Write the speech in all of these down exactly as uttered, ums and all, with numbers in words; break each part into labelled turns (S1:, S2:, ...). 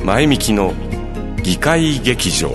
S1: 前みきの議会劇場。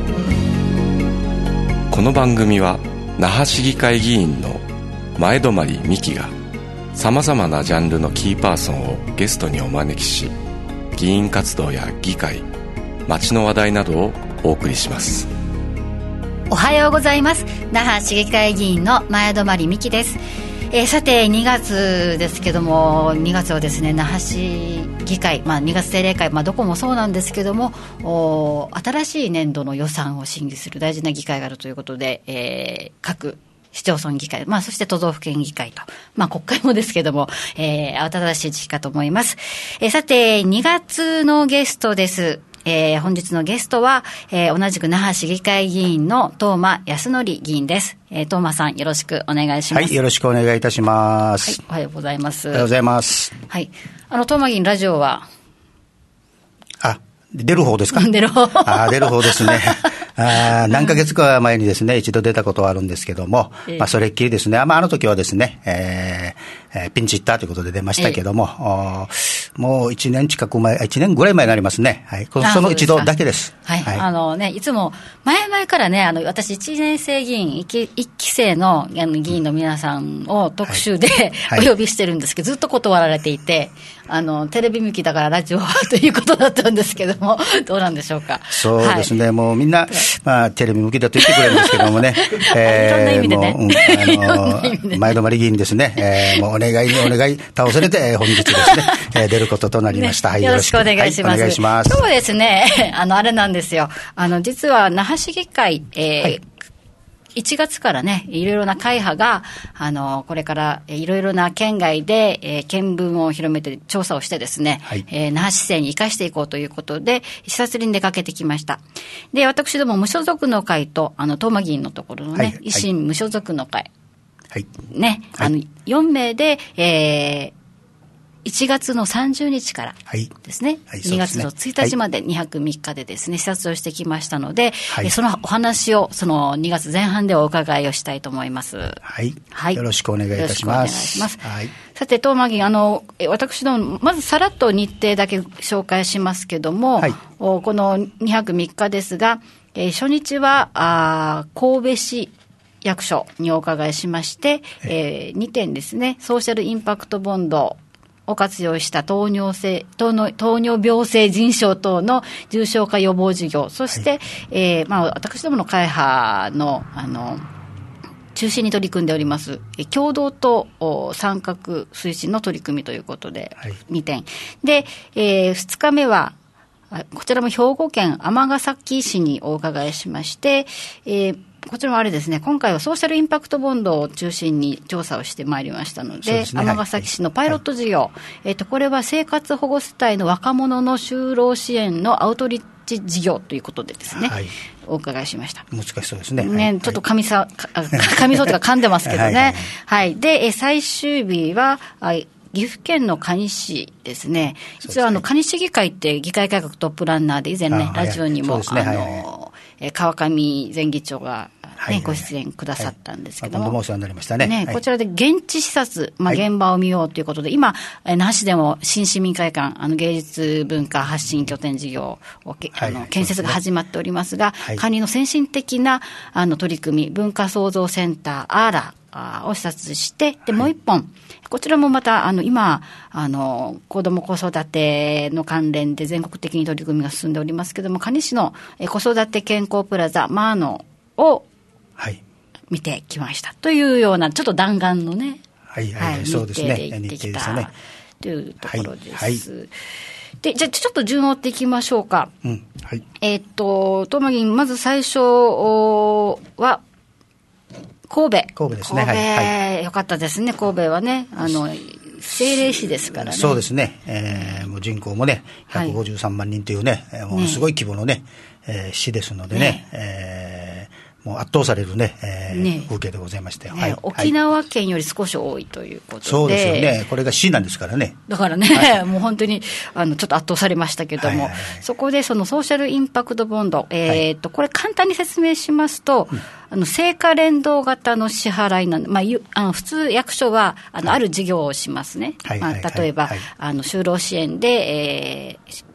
S1: この番組は那覇市議会議員の前泊美樹がさまざまなジャンルのキーパーソンをゲストにお招きし、議員活動や議会、街の話題などをお送りします。
S2: おはようございます。那覇市議会議員の前泊美樹です。えー、さてにがつですけども、にがつはですね、那覇市議会、まあ、にがつ定例会、まあ、どこもそうなんですけども、お新しい年度の予算を審議する大事な議会があるということで、えー、各市町村議会、まあ、そして都道府県議会と、まあ、国会もですけども、えー、慌ただしい時期かと思います。えー、さてにがつのゲストです。えー、本日のゲストは、えー、同じく那覇市議会議員の東間康則議員です。えー、東間さん、よろしくお願いします。
S3: はい、よろしくお願いいたします。
S2: はい、おはようございます。
S3: おはようございます。
S2: はい、あの東間議員、ラジオは
S3: あ、出る方ですか？
S2: 出る方。
S3: あ、出る方ですね。あ、何ヶ月か前にですね、一度出たことはあるんですけども、ええ、まあ、それっきりですね、まあ、あの時はですね、えーえー、ピンチヒッターということで出ましたけども、ええ、もう一年近く前、一年ぐらい前になりますね。はい、その一度だけです。
S2: はい、はい、あのね、いつも前々からね、あの私一年生議員、一期生のあの議員の皆さんを特集で、はい、お呼びしてるんですけど、ずっと断られていて、あのテレビ向きだからラジオはということだったんですけども、どうなんでしょうか。
S3: そうですね、はい、もうみんな、まあ、テレビ向きだと言ってくれるんですけどもね、
S2: えー、いろんな意味でね、
S3: もう、うん、あの前泊議員ですね、えー、もうお願いにお願い倒されて、えー、本日ですね、えー、出ることとなりました。
S2: ね、
S3: はい、
S2: よろしくお願いします。はい、お願いします。今日はですね、あのあれなんですよ、あの実は那覇市議会、えーはい、いちがつからね、いろいろな会派が、あの、これからいろいろな県外で、えー、見聞を広めて調査をしてですね、はい、えー、那覇市政に生かしていこうということで、視察に出かけてきました。で、私ども無所属の会と、あの、東間議員のところのね、はい、維新無所属の会、はい、ね、はい、あの、よんめいで、えー、いちがつのさんじゅうにちからですね、はいはい、にがつのついたちまでにはくみっかでですね、視察をしてきましたので、はい、そのお話をそのにがつぜん半でお伺いをしたいと思います。
S3: はい。はい、よろしくお願いいたします。よろしくお願いします。
S2: はい、さて、東間議員、あの、私ども、まずさらっと日程だけ紹介しますけども、はい、このにはくみっかですが、えー、初日は、あ神戸市役所にお伺いしまして、えー、にてんですね、ソーシャルインパクトボンドを活用した糖尿性、糖の糖尿病性腎症等の重症化予防事業、そして、はい、えー、まあ、私どもの会派の、あの、中心に取り組んでおります、共同と参画推進の取り組みということで、はい、にてん。で、えー、ふつかめは、こちらも兵庫県尼崎市にお伺いしまして、えーこちらもあれですね、今回はソーシャルインパクトボンドを中心に調査をしてまいりましたので、尼、ね、崎市のパイロット事業、はい、えーと、これは生活保護世帯の若者の就労支援のアウトリッチ事業ということでですね、はい、お伺いしました。
S3: 難しそうですね。
S2: ね、はい、ちょっと噛みさ、噛みそうというか噛んでますけどね。はい、はいはい、で、最終日は、岐阜県の可児市ですね。実はあの可児市議会って議会改革トップランナーで以前ね、ラジオにも、あの、川上前議長がね、ご出演くださったんですけども、
S3: はいはい、お世話になりましたね。
S2: ね、はい、こちらで現地視察、まあ、現場を見ようということで、はい、今、那覇市でも新市民会館、あの芸術文化発信拠点事業をけ、はい、あの建設が始まっておりますが、はい、管理の先進的なあの取り組み、文化創造センターアーラを視察して、で、もう一本、はい、こちらもまた、あの、今、あの、子ども子育ての関連で全国的に取り組みが進んでおりますけれども、可児市の子育て健康プラザ、マーノを、はい、見てきましたというようなちょっと弾丸のね、
S3: はいはいはい、そうですね、
S2: 日程で行ってきたというところです。
S3: はいはい、
S2: で、じゃあちょっと順を追っていきましょうか。
S3: うん、はい、え
S2: ー、っと東間議員、まず最初は神戸。
S3: 神戸ですね。
S2: 神戸、
S3: はいはい、
S2: よかったですね。神戸はね、あの政令市ですからね。
S3: そうですね。えー、もう人口もね、ひゃくごじゅうさんまんにんというね、はい、もうすごい規模のね、えー、市ですのでね。ねえーもう圧倒されるね、えーね、風景でございましたよ、
S2: ね、
S3: はい、
S2: 沖縄県より少し多いということで、
S3: そうですよね、これが市なんですからね。
S2: だからね、はい、もう本当にあのちょっと圧倒されましたけども、はいはいはい、そこでそのソーシャルインパクトボンド、えーとはい、これ簡単に説明しますと、うん、あの成果連動型の支払いなんで、まあ、あの普通役所はあの、はい、ある事業をしますね、はいはいはい、まあ、例えば、はい、あの就労支援で、えー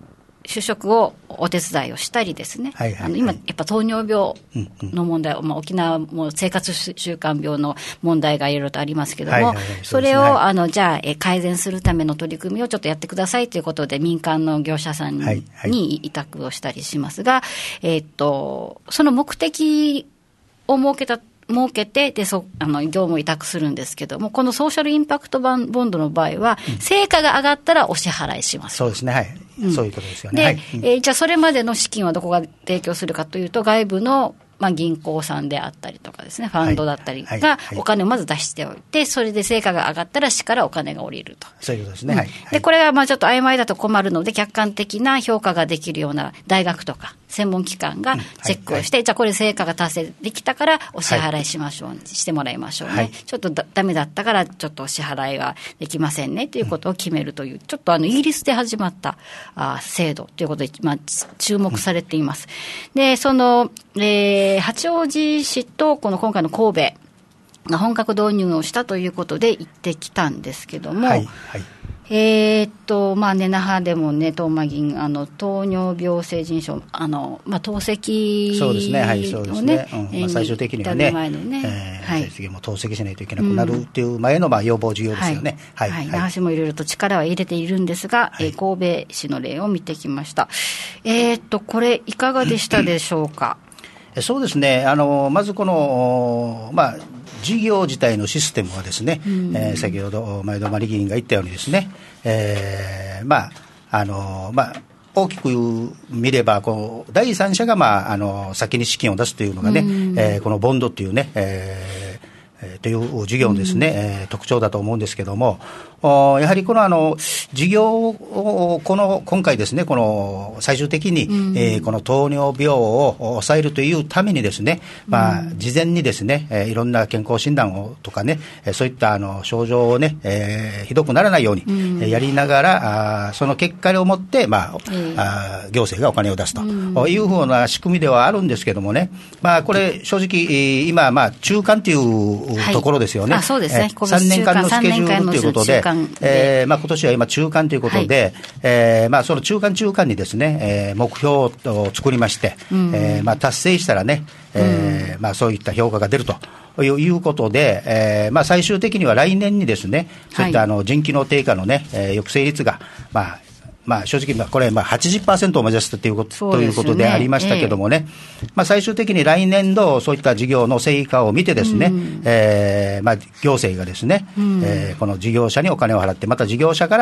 S2: 就職をお手伝いをしたりですね、はいはいはい、あの今やっぱ糖尿病の問題、うんうん、まあ、沖縄も生活習慣病の問題がいろいろとありますけども、はいはいはい、それを、はい、あのじゃあえ改善するための取り組みをちょっとやってくださいということで民間の業者さんに、はいはい、委託をしたりしますが、えー、っとその目的を設けた設けてでそあの業務を委託するんですけども、このソーシャルインパクトボンドの場合は、うん、成果が上がったらお支払いします。
S3: そうですね、はい、うん、そういうことですよね。
S2: で、
S3: はい、
S2: えー、じゃあそれまでの資金はどこが提供するかというと、外部のまあ、銀行さんであったりとかですね、ファンドだったりがお金をまず出しておいて、それで成果が上がったら市からお金が下りると。
S3: そういうことですね。はい、
S2: でこれがまあちょっと曖昧だと困るので、客観的な評価ができるような大学とか専門機関がチェックをして、うんはいはい、じゃあこれ成果が達成できたからお支払いしましょう、はい、してもらいましょうね、はい、ちょっとだダメだったからちょっとお支払いはできませんねということを決めるという、うん、ちょっとあのイギリスで始まったあ制度ということで、まあ、注目されています、うん、でその、えー、八王子市とこの今回の神戸が本格導入をしたということで行ってきたんですけども、はいはい、えー、っとまあね、那覇でもね、東間議員あの糖尿病成人症あの、まあ、透析をね、
S3: そうですね、はい、そうですね、うんまあ、最終的にはね、前のね、えーはい、成績も透析しないといけなくなるっていう前の、まあ、要望事業ですよね。
S2: はいはいはい、那覇市もいろいろと力は入れているんですが、はい、えー、神戸市の例を見てきました。えー、っとこれいかがでしたでしょうか。
S3: そうですね、あのまずこの、まあ、事業自体のシステムはですね、うんえー、先ほど前泊議員が言ったようにですね、えー、まああのまあ大きく見ればこう第三者が、まあ、あの先に資金を出すというのがね、うんえー、このボンドっていうね、えーえー、という事業のですね、うんえー、特徴だと思うんですけども、やはりこのあの事業をこの今回ですね、この最終的に、うんえー、この糖尿病を抑えるというためにですね、まあ、事前にですね、えー、いろんな健康診断をとかね、そういったあの症状をね、えー、ひどくならないように、うん、やりながらあその結果をもって、まあうん、あ行政がお金を出すというふうな仕組みではあるんですけどもね、まあ、これ正直今、まあ、中間というところですよね、はい、あそうですね、さんねんかんのスケジュールということで、えーまあ、今年は今中間ということで、はいえーまあ、その中間中間にですね、えー、目標を作りまして、うんえーまあ、達成したらね、えーまあ、そういった評価が出るということで、えーまあ、最終的には来年にですね、そういったあの腎機能低下の、ねえー、抑制率が、まあまあ、正直、これ、まあ はちじゅっパーセント を目指すということ、ということでありましたけどもね、ええまあ、最終的に来年度、そういった事業の成果を見てですね、うんえーまあ、行政がですね、うんえー、この事業者にお金を払って、また事業者から、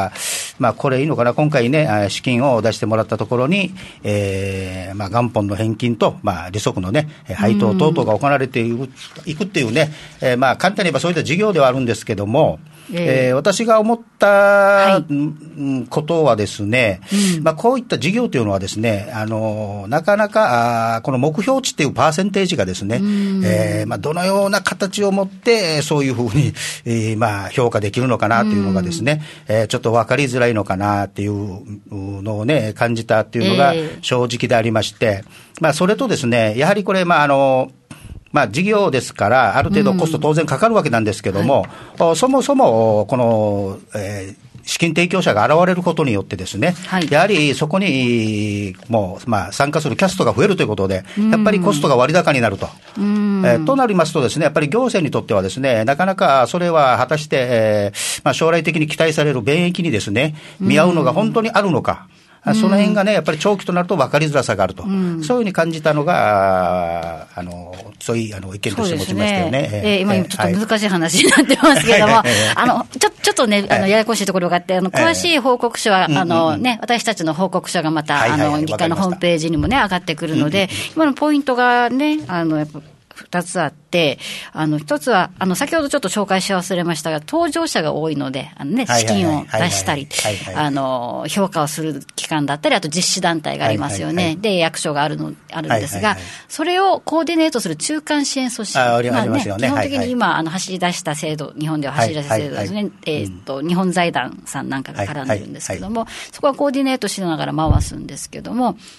S3: まあ、これいいのかな、今回ね、資金を出してもらったところに、えーまあ、元本の返金と、まあ、利息のね、配当等々が行われていく、いくっていうね、えー、まあ、簡単に言えばそういった事業ではあるんですけども、えーえー、私が思った、はい、ことはですね、うんまあ、こういった事業というのはですね、あのなかなかあこの目標値っていうパーセンテージがですね、うんえーまあ、どのような形をもってそういうふうに、えーまあ、評価できるのかなというのがですね、うんえー、ちょっと分かりづらいのかなっていうのをね感じたっていうのが正直でありまして、えーまあ、それとですね、やはりこれ、まああのまあ、事業ですから、ある程度コスト当然かかるわけなんですけども、うんはい、そもそも、この、えー、資金提供者が現れることによってですね、はい、やはりそこにもう、まあ、参加するキャストが増えるということで、やっぱりコストが割高になると。うんえー、となりますとですね、やっぱり行政にとってはですね、なかなかそれは果たして、えーまあ、将来的に期待される便益にですね、見合うのが本当にあるのか。その辺がね、やっぱり長期となると分かりづらさがあると、うん、そういうふうに感じたのが、あのそういうあの意見として持ちましたよね。
S2: えーえー、今、ちょっと難しい話になってますけれども、あのちょちょっとね、あのややこしいところがあって、あの詳しい報告書は、あのね、私たちの報告書がまた、あの議会のホームページにもね、上がってくるので、うんうんうん、今のポイントがね、あのやっぱふたつあって、あの一つはあの先ほどちょっと紹介し忘れましたが、搭乗者が多いので、あの、ね、資金を出したり、あの評価をする機関だったり、あと実施団体がありますよね、はいはいはい、で役所があるのあるんですが、はいはいはい、それをコーディネートする中間支援組織、あありますよね、基本的に今、はいはい、あの走り出した制度、日本では走り出した制度ですね、はいはいはい、えーとうん、日本財団さんなんかが絡んでるんですけども、はいはいはい、そこはコーディネートしながら回すんですけども、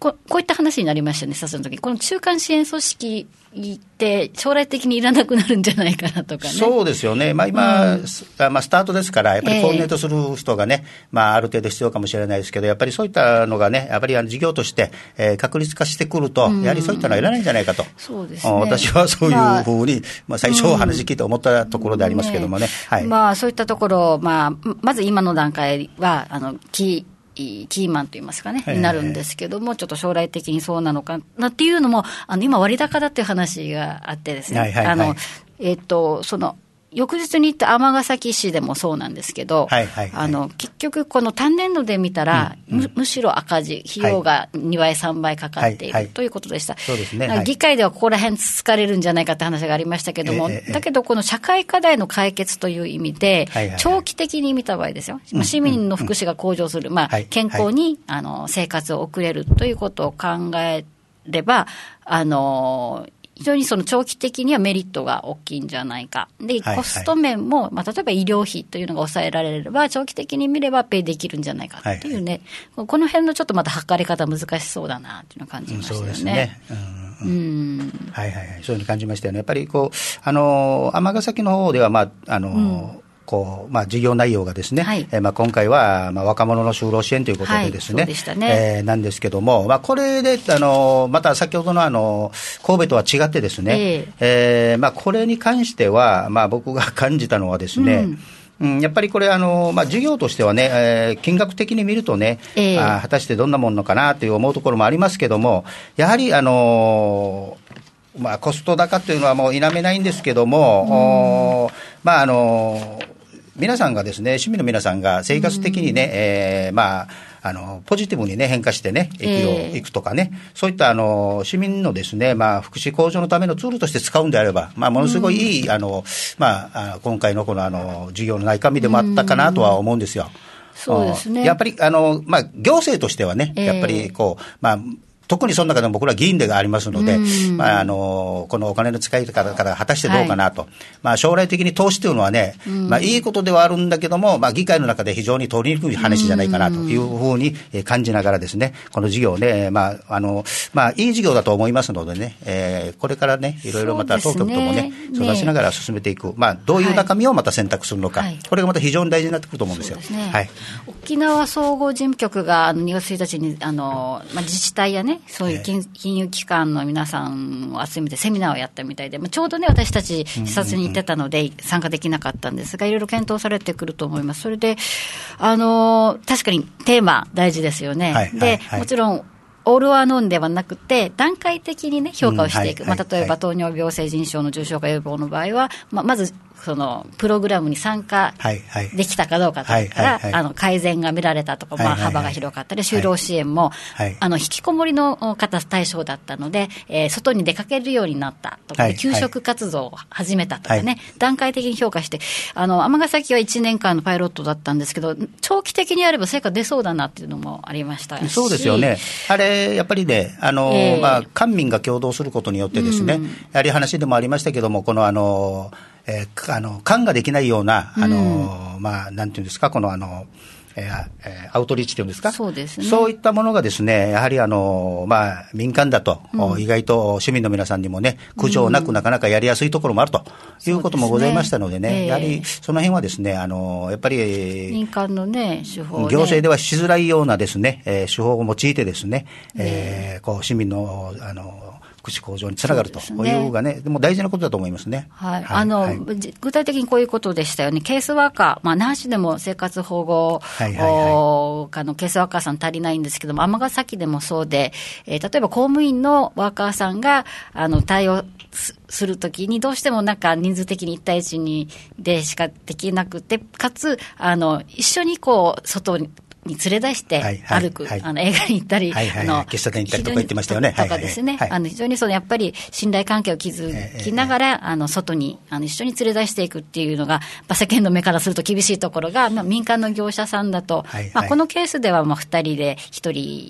S2: こ, こういった話になりましたね、さその時この中間支援組織って将来的にいらなくなるんじゃないかなとかね。
S3: そうですよね、まあ、今、うんまあ、スタートですから、やっぱりコーディネートする人がね、えーまあ、ある程度必要かもしれないですけど、やっぱりそういったのがね、やっぱり事業として、えー、確立化してくると、やはりそういったのはいらないんじゃないかと、
S2: そうですね、
S3: 私はそういうふうに、まあまあ、最初、話聞いて思ったところでありますけどもね、
S2: うんはいまあ、そういったところ、まあ、まず今の段階は、あのキーキーマンといいますかね、になるんですけども、ちょっと将来的にそうなのかなっていうのも、あの今、割高だっていう話があってですね、はいはいはい、あのえー、っとその翌日に行った尼崎市でもそうなんですけど、はいはいはい、あの結局、この単年度で見たら、うんうん、む, むしろ赤字、費用がにばい、さんばいかかっている、はいはい、ということでした。
S3: そうですね、
S2: 議会ではここら辺つつかれるんじゃないかって話がありましたけども、えー、だけど、この社会課題の解決という意味で、はいはいはい、長期的に見た場合ですよ、うん、市民の福祉が向上する、まあ、健康に、はい、あの生活を送れるということを考えれば、あの非常にその長期的にはメリットが大きいんじゃないか。で、コスト面も、まあ、例えば医療費というのが抑えられれば、長期的に見ればペイできるんじゃないかっていうね、はいはい、この辺のちょっとまた測り方難しそうだなっていうのを感じましたよね。うん、そうですね。うんうん
S3: はいはいはい、そういうふうに感じましたよね。やっぱりこう、あの、尼崎の方では、まあ、あの、うんこうまあ、事業内容がですね、はいえーまあ、今回は、まあ、若者の就労支援ということでですね、はい、そうでしたねえー、なんですけども、まあ、これであのまた先ほどのあの神戸とは違ってですね、えーえーまあ、これに関しては、まあ、僕が感じたのはですね、うんうん、やっぱりこれあの、まあ、事業としてはね、えー、金額的に見るとね、えー、あ果たしてどんなものかなという思うところもありますけども、やはりあのまあ、コスト高というのはもう否めないんですけども、まああの皆さんがですね、市民の皆さんが生活的にね、えー、まああのポジティブにね変化してね駅を行くとかね、えー、そういったあの市民のですね、まあ福祉向上のためのツールとして使うんであれば、まあものすごいいいあのまあ今回のこのあの事業の中身でもあったかなとは思うんですよ。
S2: そうですね。
S3: やっぱりあのまあ行政としてはね、やっぱりこうまあ特にその中でも僕ら議員でがありますので、まあ、あのこのお金の使い方から果たしてどうかなと、はいまあ、将来的に投資というのはね、まあ、いいことではあるんだけども、まあ、議会の中で非常に取りにくい話じゃないかなというふうに感じながらですね、この事業をね、まああのまあ、いい事業だと思いますのでね、えー、これからねいろいろまた当局ともね相しながら進めていく、まあ、どういう中身をまた選択するのか、はい、これがまた非常に大事になってくると思うんですよ。
S2: そうですね、
S3: はい、
S2: 沖縄総合事務局がにがつついたちにあの、まあ、自治体やねそういう金、金融機関の皆さんを集めてセミナーをやったみたいで、ちょうどね私たち視察に行ってたので参加できなかったんですが、いろいろ検討されてくると思います。それであの確かにテーマ大事ですよね、はい、で、はいはい、もちろんオール・オア・ノンではなくて段階的に、ね、評価をしていく、うんはいはいまあ、例えば糖尿病性腎症の重症化予防の場合は、まあ、まずそのプログラムに参加できたかどうかとか、はいはい、あの改善が見られたとか、まあ、幅が広かったり、就労支援も、はい、あの引きこもりの方対象だったので、えー、外に出かけるようになったとか、はい、給食活動を始めたとかね、はい、段階的に評価して、あの尼崎はいちねんかんのパイロットだったんですけど、長期的にやれば成果出そうだなっていうのもありましたし。
S3: そうですよね。あれやっぱりね、あの、えーまあ、官民が共同することによってですね、うん、やはり話でもありましたけども、このあのえー、あの管ができないような、あの、うんまあ、なんていうんですか、このあの、えー、アウトリーチというんですか、
S2: そうですね、
S3: そういったものがですね、やはりあの、まあ、民間だと、うん、意外と市民の皆さんにもね、苦情なくなかなかやりやすいところもあるということもございましたのでね、でねえー、やはりその辺はですね、あのやっぱり
S2: 民間のね、手法ね、
S3: 行政ではしづらいようなですね、えー、手法を用いてですね、えー、こう市民の、あの、福祉向上につながるというがね、でも大事なことだと思いますね。
S2: はい、あの、はい、具体的にこういうことでしたよね。ケースワーカー、まあ、那覇市でも生活保護課のケースワーカーさん足りないんですけども、尼崎でもそうで、えー、例えば公務員のワーカーさんがあの対応するときにどうしてもなんか人数的にいち対いちにでしかできなくて、かつあの一緒にこう外にに連れ出して歩く、はいはいはい、あの映画に行ったり、はいはいはい、あの
S3: 喫茶店に行ったりとか言ってましたよね。
S2: とかですね、はいはいはい、あの非常にそのやっぱり信頼関係を築きながら、えー、あの外にあの一緒に連れ出していくっていうのが、まあ、世間の目からすると厳しいところが、まあ、民間の業者さんだと、はいはい、まあ、このケースではまあふたりでひとり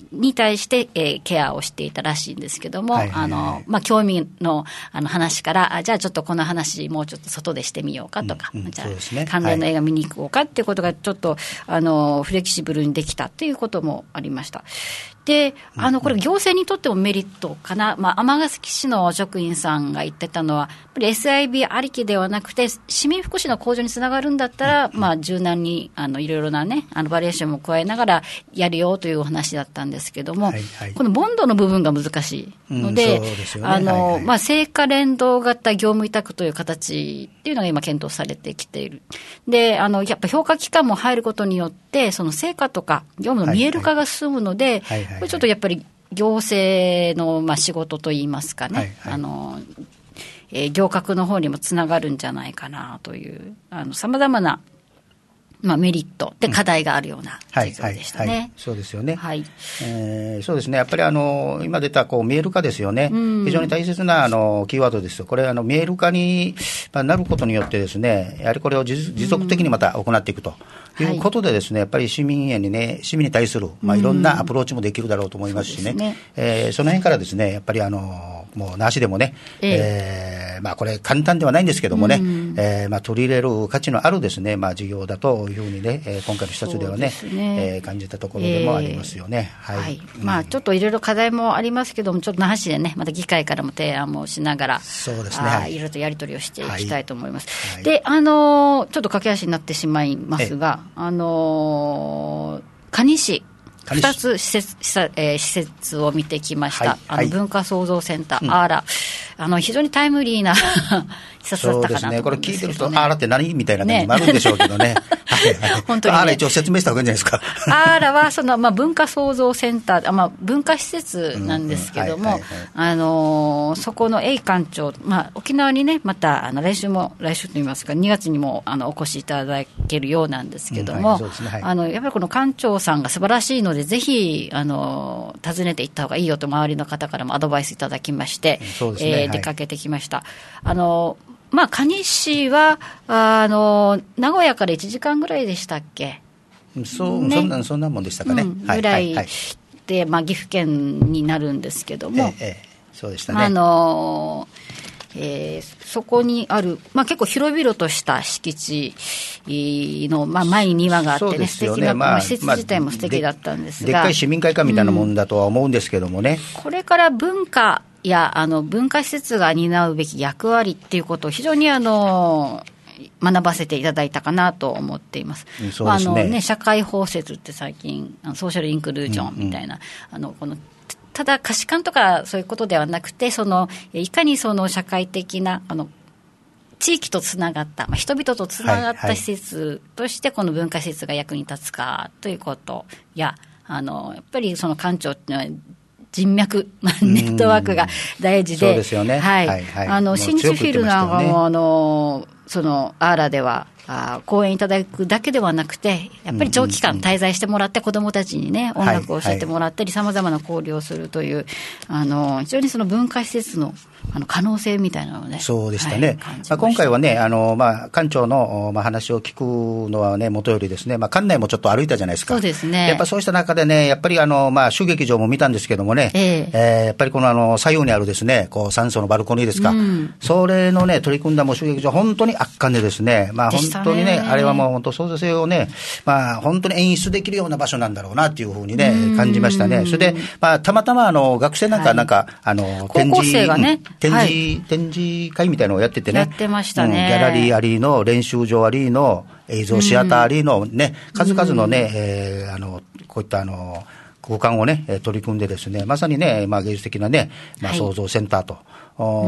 S2: に対して、えー、ケアをしていたらしいんですけども、はいはいはい、あの、まあ、興味の、あの話から、あ、じゃあちょっとこの話もうちょっと外でしてみようかとか、うんうん、じゃあ、ね、関連の映画見に行こうかっていうことがちょっと、あの、フレキシブルにできたっていうこともありました。で、あの、これ行政にとってもメリットかな。まあ、尼崎市の職員さんが言ってたのは、やっぱり エスアイビー ありきではなくて、市民福祉の向上につながるんだったら、まあ、柔軟に、あの、いろいろなね、あの、バリエーションも加えながらやるよというお話だったんですけども、はいはい、このボンドの部分が難しいので、うん、あの、はいはい、まあ、成果連動型業務委託という形っていうのが今検討されてきている。で、あの、やっぱ評価機関も入ることによって、その成果とか業務の見える化が進むので、はいはい、これちょっとやっぱり行政のまあ仕事といいますかね、はいはい、あのえー、行革の方にもつながるんじゃないかなというさまざまな、まあ、メリットで課題があるような授業でしたね、うんはいはいはい、そうですよね、はい
S3: えー、そうですね、やっぱりあの今出たこう見える化ですよね、うん、非常に大切なあのキーワードですよ。これあの見える化になることによってですね、やはりこれを持続的にまた行っていくということでですね、やっぱり市民へにね、市民に対するまあいろんなアプローチもできるだろうと思いますしね、うん そ, ねえー、その辺からですね、やっぱりあのもうなしでもね、えーえー、まあこれ簡単ではないんですけどもね、うんえー、まあ取り入れる価値のあるですね、まあ事業だというふうにね、えー、今回の視察ではね、ねえー、感じたところでもありますよね。
S2: えー、はい。はいうん、まあちょっといろいろ課題もありますけども、ちょっと那覇市でね、また議会からも提案もしながら、
S3: そうですね。はい、
S2: いろいろとやり取りをしていきたいと思います。はい、で、あのー、ちょっと駆け足になってしまいますが、あのー、蟹市。ふたつ施設、えー、施設を見てきました、はい、あの文化創造センター、うん、アーラあの非常にタイムリーな視察だったかなと思うんですけど、ね、そうですね、
S3: これ聞いてる人、アーラって何みたいな感じもあるんでしょうけどね、はいはい、本当にね、アーラ一応説明した方がいいんじゃないですか。
S2: アーラはその、まあ、文化創造センター、まあ、文化施設なんですけども、あのー、そこの A 館長、まあ、沖縄にねまたあの来週も来週といいますかにがつにもあのお越しいただけるようなんですけども、あのやっぱりこの館長さんが素晴らしいので、ぜひあの訪ねていった方がいいよと周りの方からもアドバイスいただきまして、そうですね、えー、出かけてきました。はい、あのまあ、蟹市はあの名古屋からいちじかんぐらいでしたっけ。
S3: そう、ね、そんなそんなもんでしたかね、うん、
S2: ぐらいで、はいはい、まあ、岐阜県になるんですけども、
S3: ええええ、そうでしたね。
S2: あのえー、そこにある、まあ、結構広々とした敷地の、まあ、前に庭があってね、ね素敵な、まあ、施設自体も素敵だったんですが、
S3: でっかい市民会館みたいなもんだとは思うんですけどもね、
S2: うん、これから文化やあの文化施設が担うべき役割っていうことを非常にあの学ばせていただいたかなと思っています。そうですね。まあ、あのね、社会包摂って最近ソーシャルインクルージョンみたいな、うんうん、あのこのただ可視感とかそういうことではなくて、そのいかにその社会的なあの地域とつながった、まあ、人々とつながった施設としてこの文化施設が役に立つかということや、あのやっぱりその館長っていうのは人脈、ネットワークが大事で、
S3: そうですよね。
S2: はい。はいはい、あの、新日フィルなんかも、あの、その、アーラでは、あ講演いただくだけではなくて、やっぱり長期間滞在してもらって、子どもたちにね、音楽を教えてもらったり、さまざまな交流をするという、あの、非常にその文化施設の、あの可能性みたいなのをね。
S3: そうでしたね。はい、まあ、今回はね、あの、まあ、館長の、まあ、話を聞くのはね、元よりですね、まあ、館内もちょっと歩いたじゃないですか。
S2: そうですね。
S3: やっぱそうした中でね、やっぱりあの、まあ、襲撃場も見たんですけどもね、えーえー、やっぱりこのあの、左右にあるですね、こう、酸素のバルコニーですか。うん、それのね、取り組んだもう襲撃場、本当に圧巻でですね、まあ、本当にね、あれはもう本当創造性をね、まあ、本当に演出できるような場所なんだろうなっていうふうにね、感じましたね。それで、まあ、たまたまあの、学生なんか、なんか、はい、あの、
S2: 展示、高校生がね、
S3: 展示、はい展示会みたいなのをやっててね、
S2: やってましたね、
S3: うん、ギャラリーありの練習場ありの映像シアターありのね、うん、数々のね、えー、あのこういったあの空間をね取り組んでですね、まさにね、まあ、芸術的なね、まあ、創造センターと、はい、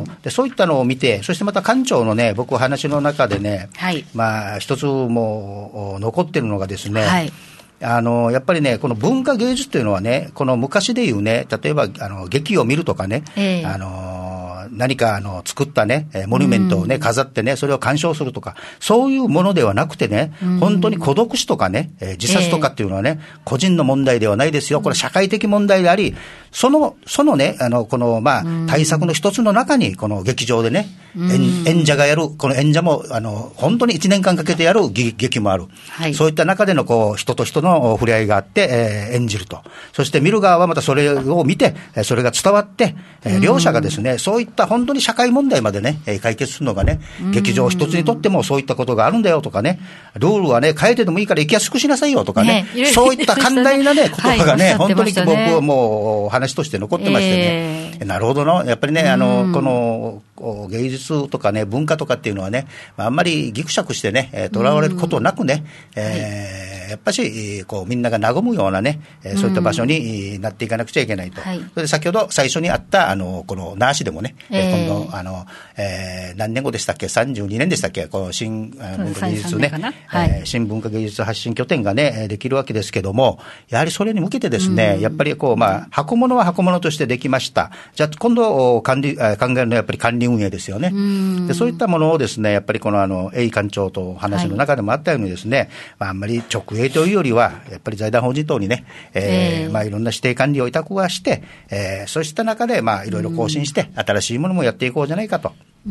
S3: でそういったのを見て、そしてまた館長のね、僕話の中でね、はい、まあ一つも残ってるのがですね、はい、あのやっぱりね、この文化芸術というのはね、この昔でいうね、例えばあの劇を見るとかね、えー、あの何かあの作ったね、モニュメントをね、飾ってね、それを鑑賞するとか、そういうものではなくてね、本当に孤独死とかね、自殺とかっていうのはね、個人の問題ではないですよ。これ社会的問題であり、その、そのね、あの、この、まあ、対策の一つの中に、この劇場でね、演, 演者がやる、この演者も、あの、本当に一年間かけてやる劇もある。はい、そういった中での、こう、人と人の触れ合いがあって、えー、演じると。そして見る側はまたそれを見て、それが伝わって、えー、両者がですね、そういった本当に社会問題までね、解決するのがね、劇場一つにとってもそういったことがあるんだよとかね、ルールはね、変えてでもいいから行きやすくしなさいよとかね、ねそういった簡単なね、言葉がね、はい、本当に僕はもう話として残ってましてね、えー、なるほどな、やっぱりね、あの、この、芸術とかね、文化とかっていうのはね、あんまりぎくしゃくしてね、とらわれることなくね、えーはい、やっぱし、こう、みんなが和むようなね、そういった場所になっていかなくちゃいけないと。はい、それで先ほど最初にあった、あの、この那覇市でもね、えー、今度、あの、えー、何年後でしたっけ、さんじゅうにねんでしたっけ、この新文化芸術ね、はいえー、新文化芸術発信拠点がね、できるわけですけども、やはりそれに向けてですね、やっぱりこう、まあ、箱物は箱物としてできました。じゃあ、今度管理、考えるのはやっぱり管理運営ですよね。でそういったものをですね、やっぱりこのあの、A館長と話の中でもあったようにですね、はいまあ、あんまり直営というよりは、やっぱり財団法人等にね、えーえー、まあいろんな指定管理を委託はして、えー、そうした中で、まあいろいろ更新して、新しいものもやっていこうじゃないかと。うん、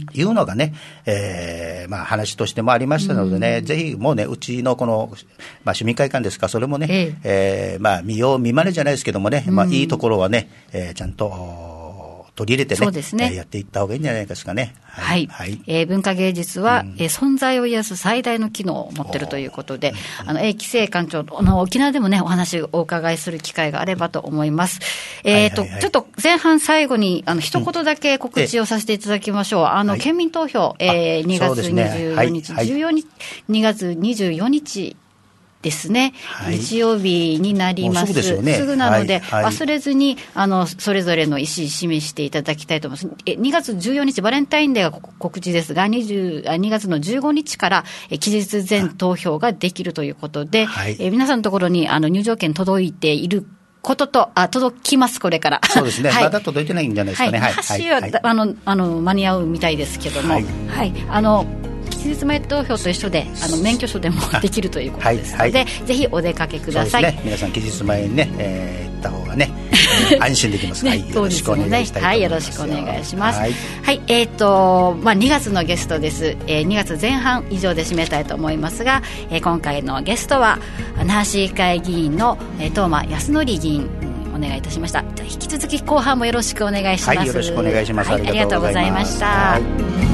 S3: いうのがね、えー、まあ話としてもありましたのでね、うん、ぜひもうね、うちのこの、まあ市民会館ですか、それもね、えええー、まあ見よう見まねじゃないですけどもね、うん、まあいいところはね、えー、ちゃんと、取り入れて ね, そうですね、えー、やっていった方がいいんじゃないですかね。
S2: はい。はいはいえー、文化芸術は、うんえー、存在を癒す最大の機能を持っているということで、あの、A規制館長あの、沖縄でもね、お話をお伺いする機会があればと思います。えっ、ー、と、はいはいはい、ちょっと前半最後に、あの、一言だけ告知をさせていただきましょう。うん、あの、はい、県民投票、えー、にがつにじゅうよっか、ねはい、じゅうよっか、にがつにじゅうよっか、ですね、はい、日曜日になります。すぐですよね。すぐなので、はいはい、忘れずにあのそれぞれの意思示していただきたいと思います。えにがつじゅうよっかバレンタインデーが告知ですが、にがつのじゅうごにちからえ期日前投票ができるということで、はい、え皆さんのところにあの入場券届いていることと、あ、届きます、これから。
S3: そうですね。はい、まだ届いてないんじゃないですかね。はい。
S2: はい。は、はい、あの、あの、間に合うみたいですけども、はい。はい、あの、期日前投票と一緒で、あの、免許証でもできるということですので、はいはい、ぜひお出かけください。
S3: そうですね。皆さん、期日前にね、えー、行った方がね、安心できます。ね、はい。よろしくお願いしたいと思います。はい。
S2: よろしくお願いします。はい。はい、えっ、ー、と、まあ、にがつのゲストです。えー、にがつぜん半以上で締めたいと思いますが、えー、今回のゲストは、那覇市議会議員の、えー、東間康則議員、お願いいたしました。じゃあ引き続き後半もよろしくお願いします。
S3: はい、よろしくお願いします。
S2: はい、ありがとうございました。はい。